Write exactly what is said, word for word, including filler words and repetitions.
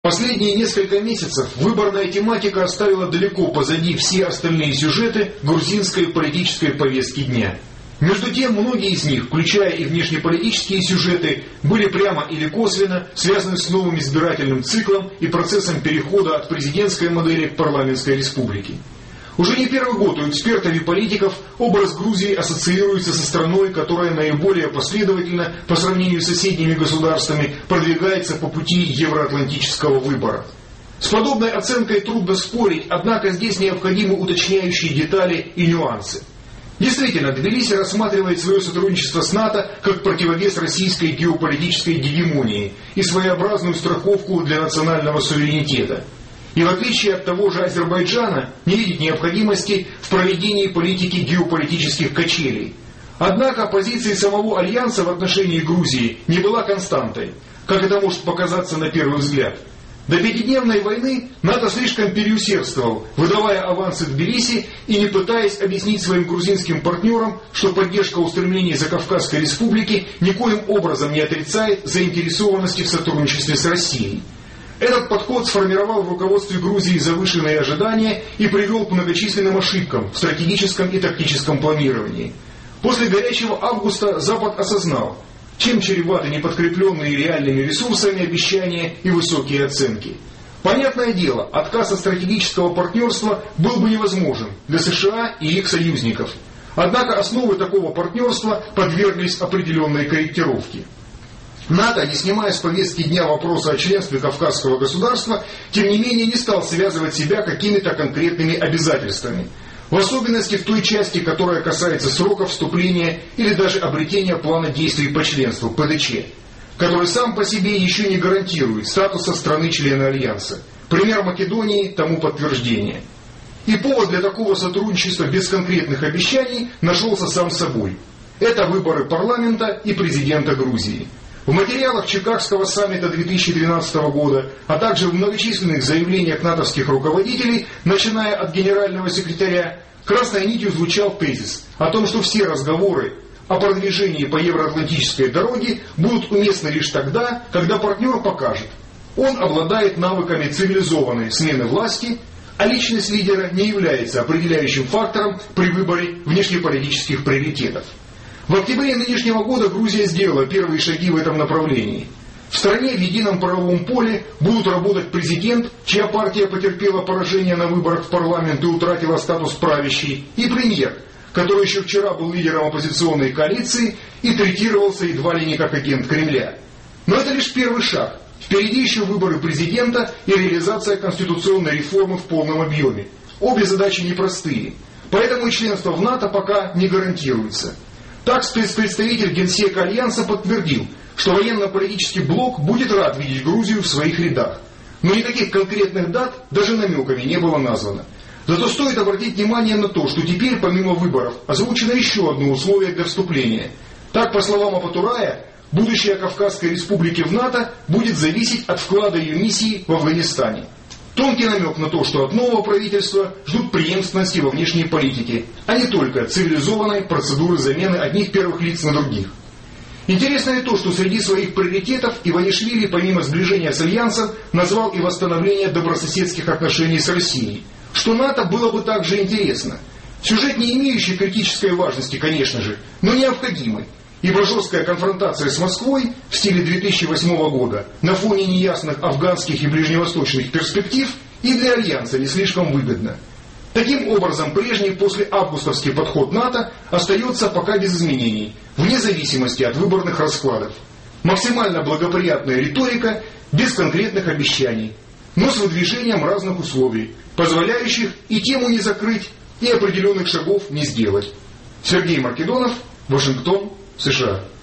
Последние несколько месяцев выборная тематика оставила далеко позади все остальные сюжеты грузинской политической повестки дня. Между тем, многие из них, включая и внешнеполитические сюжеты, были прямо или косвенно связаны с новым избирательным циклом и процессом перехода от президентской модели к парламентской республике. Уже не первый год у экспертов и политиков образ Грузии ассоциируется со страной, которая наиболее последовательно по сравнению с соседними государствами продвигается по пути евроатлантического выбора. С подобной оценкой трудно спорить, однако здесь необходимы уточняющие детали и нюансы. Действительно, Тбилиси рассматривает свое сотрудничество с НАТО как противовес российской геополитической гегемонии и своеобразную страховку для национального суверенитета. И в отличие от того же Азербайджана, не видит необходимости в проведении политики геополитических качелей. Однако позиция самого Альянса в отношении Грузии не была константой, как это может показаться на первый взгляд. До пятидневной войны НАТО слишком переусердствовал, выдавая авансы Тбилиси и не пытаясь объяснить своим грузинским партнерам, что поддержка устремлений Закавказской республики никоим образом не отрицает заинтересованности в сотрудничестве с Россией. Этот подход сформировал в руководстве Грузии завышенные ожидания и привел к многочисленным ошибкам в стратегическом и тактическом планировании. После горячего августа Запад осознал, чем чреваты неподкрепленные реальными ресурсами обещания и высокие оценки. Понятное дело, отказ от стратегического партнерства был бы невозможен для США и их союзников. Однако основы такого партнерства подверглись определенной корректировке. НАТО, не снимая с повестки дня вопроса о членстве Кавказского государства, тем не менее не стал связывать себя какими-то конкретными обязательствами. В особенности в той части, которая касается срока вступления или даже обретения плана действий по членству, пэ дэ че, который сам по себе еще не гарантирует статуса страны-члена Альянса. Пример Македонии тому подтверждение. И повод для такого сотрудничества без конкретных обещаний нашелся сам собой. Это выборы парламента и президента Грузии. В материалах Чикагского саммита две тысячи двенадцатого года, а также в многочисленных заявлениях натовских руководителей, начиная от генерального секретаря, красной нитью звучал тезис о том, что все разговоры о продвижении по евроатлантической дороге будут уместны лишь тогда, когда партнер покажет, он обладает навыками цивилизованной смены власти, а личность лидера не является определяющим фактором при выборе внешнеполитических приоритетов. В октябре нынешнего года Грузия сделала первые шаги в этом направлении. В стране в едином правовом поле будут работать президент, чья партия потерпела поражение на выборах в парламент и утратила статус правящей, и премьер, который еще вчера был лидером оппозиционной коалиции и третировался едва ли не как агент Кремля. Но это лишь первый шаг. Впереди еще выборы президента и реализация конституционной реформы в полном объеме. Обе задачи непростые, поэтому и членство в НАТО пока не гарантируется. Так спецпредставитель Генсека Альянса подтвердил, что военно-политический блок будет рад видеть Грузию в своих рядах. Но никаких конкретных дат даже намеками не было названо. Зато стоит обратить внимание на то, что теперь, помимо выборов, озвучено еще одно условие для вступления. Так, по словам Апатурая, будущее Кавказской республики в НАТО будет зависеть от вклада ее миссии в Афганистане. Тонкий намек на то, что от нового правительства ждут преемственности во внешней политике, а не только цивилизованной процедуры замены одних первых лиц на других. Интересно и то, что среди своих приоритетов Иванишвили, помимо сближения с Альянсом, назвал и восстановление добрососедских отношений с Россией, что НАТО было бы также интересно. Сюжет, не имеющий критической важности, конечно же, но необходимый. Ибо жесткая конфронтация с Москвой в стиле две тысячи восьмого года на фоне неясных афганских и ближневосточных перспектив и для Альянса не слишком выгодна. Таким образом, прежний после августовский подход НАТО остается пока без изменений, вне зависимости от выборных раскладов. Максимально благоприятная риторика, без конкретных обещаний, но с выдвижением разных условий, позволяющих и тему не закрыть, и определенных шагов не сделать. Сергей Маркедонов, Вашингтон, США.